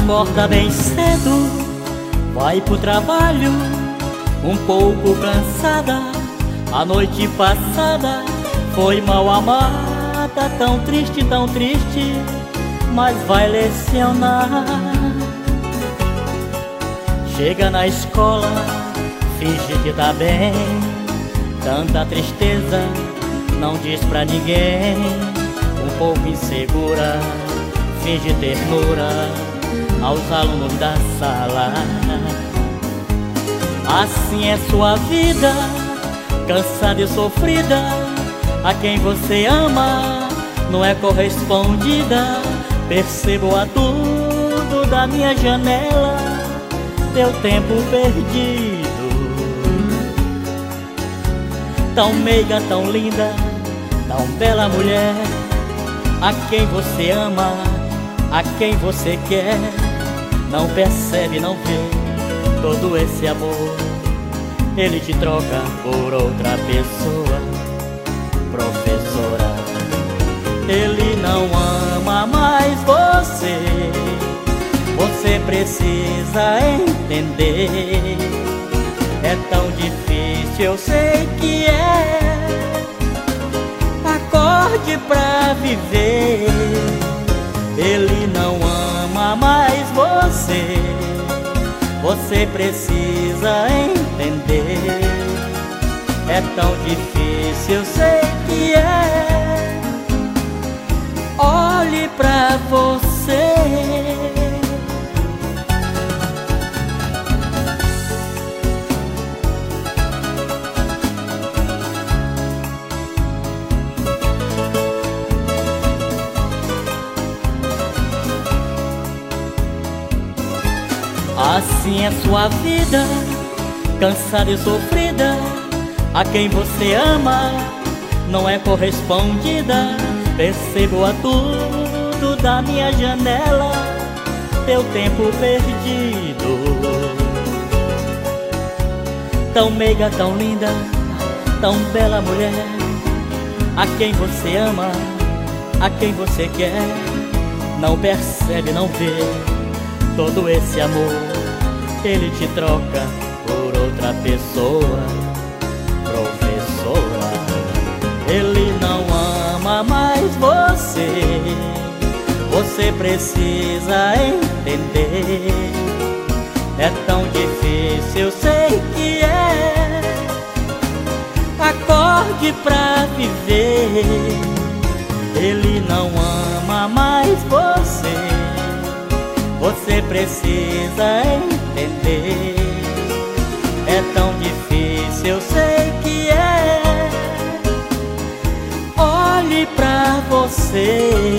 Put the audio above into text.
Acorda bem cedo, vai pro trabalho, um pouco cansada. A noite passada foi mal amada, tão triste, mas vai lecionar. Chega na escola, finge que tá bem, tanta tristeza, não diz pra ninguém. Um pouco insegura, finge ternura aos alunos da sala. Assim é sua vida, cansada e sofrida. A quem você ama não é correspondida. Percebo a tudo da minha janela, teu tempo perdido. Tão meiga, tão linda, tão bela mulher. A quem você ama, a quem você quer, não percebe, não vê todo esse amor. Ele te troca por outra pessoa, professora. Ele não ama mais você, você precisa entender. É tão difícil, eu sei que é. Acorde pra viver. Ele não ama mais você, você precisa entender. É tão difícil, eu sei que é. Olhe pra você. Assim é sua vida, cansada e sofrida. A quem você ama não é correspondida. Percebo a tudo da minha janela, teu tempo perdido. Tão meiga, tão linda, tão bela mulher. A quem você ama, a quem você quer, não percebe, não vê todo esse amor. Ele te troca por outra pessoa, professora. Ele não ama mais você, você precisa entender. É tão difícil, eu sei que é. Acorde pra viver. Ele não ama mais você, você precisa entender. É tão difícil, eu sei que é. Olhe pra você.